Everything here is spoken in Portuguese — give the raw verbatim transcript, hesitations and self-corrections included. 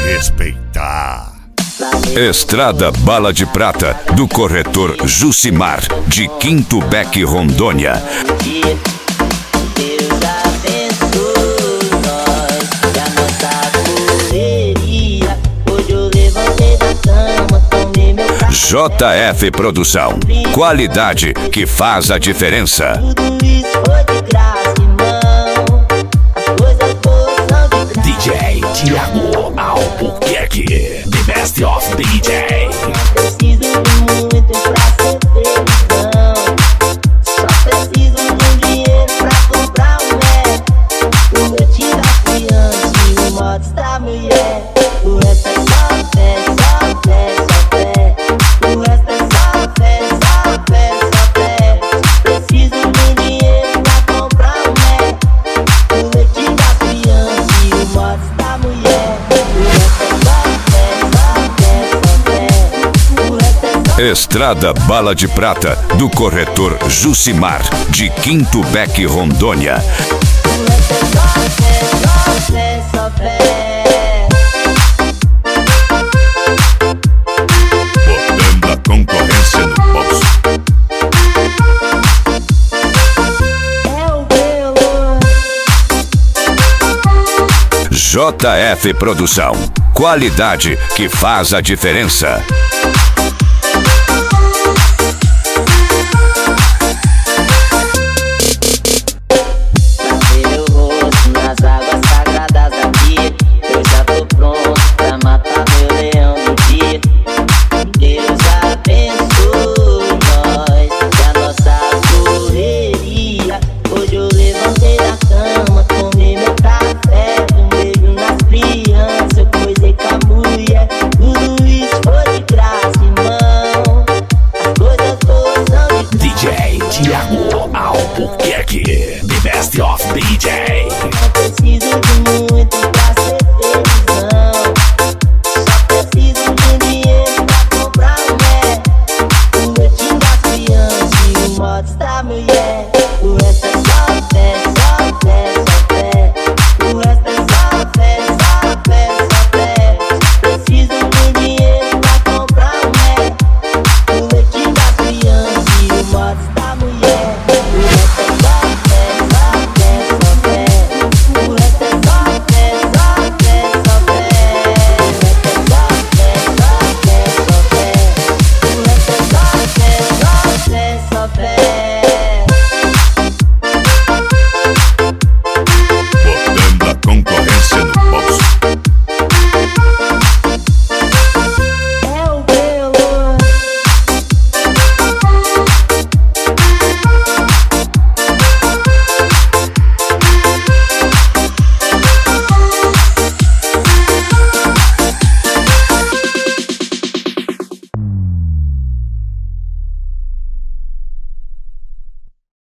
respeitar. Estrada Bala de Prata, do corretor Jucimar, de Quinto Beck, Rondônia. J F Produção, qualidade que faz a diferença. D J Thiago Albuquerque, the best of D J. Preciso de muito pra ser felizão. Só preciso de um dinheiro pra comprar um Mac, o leite da criança e o mods da mulher. O resto é só fé, só fé, só fé. O resto é só fé, só fé, só fé. Preciso de um dinheiro pra comprar um Mac, o leite da criança e o mods da mulher. O resto é só fé, só fé, só fé. O resto é só Estrada Bala de Prata, do corretor Jucimar, de Quinto Beck, Rondônia. Botando a concorrência no bolso. J F Produção, qualidade que faz a diferença. Pra ver meu rosto nas águas sagradas aqui, eu já tô pronto pra matar meu leão do dia. Deus abençoe nós e a nossa correria. Hoje eu levantei da cama, tomei meu café, um beijo nas crianças, eu coisei com a mulher. Tudo isso foi de graça, irmão. As coisas boas são de D J Thiago Albuquerque, the best of D J.